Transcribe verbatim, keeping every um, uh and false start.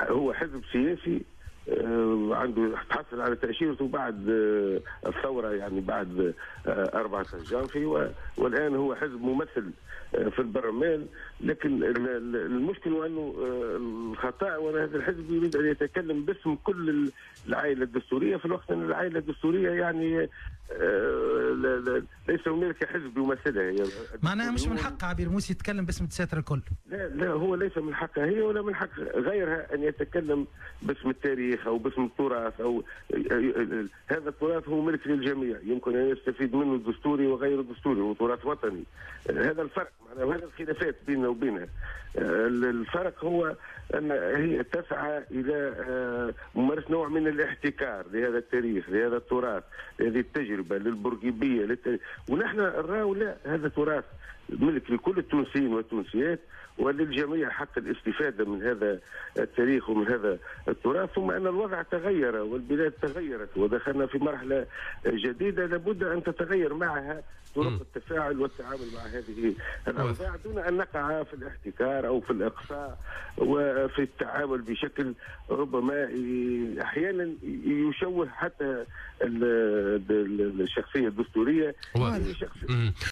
هو حزب سياسي عنده تحصل على تأشيرته بعد الثورة، يعني بعد أربعة جانفي، والآن هو حزب ممثل في البرلمان. لكن المشكلة أنه الخطأ وأن هذا الحزب يريد أن يتكلم باسم كل العائلة الدستورية، في الوقت أن العائلة الدستورية يعني ليس هنالك حزب يمثلها. هي معناها مش من حق عبير موسى يتكلم باسم الدساترة الكل. لا لا، هو ليس من حقها هي ولا من حق غيرها أن يتكلم باسم التاريخ أو باسم التراث. أو هذا التراث هو ملك للجميع، يمكن أن يستفيد منه الدستوري وغير الدستوري، هو تراث وطني. هذا الفرق، وهذا الخلافات بيننا وبينها. الفرق هو أن هي تسعى إلى ممارسة نوع من الاحتكار لهذا التاريخ، لهذا التراث، لهذه التجربة، للبرجيبية، للتاريخ. ونحن نراو لا، هذا تراث ملك لكل التونسيين والتونسيات، وللجميع حق الاستفادة من هذا التاريخ ومن هذا التراث. ثم أن الوضع تغير والبلاد تغيرت ودخلنا في مرحلة جديدة، لابد أن تتغير معها طرق التفاعل والتعامل مع هذه الأوضاع دون أن نقع في الاحتكار أو في الإقصاء وفي التعامل بشكل ربما أحيانا يشوه حتى الشخصية الدستورية.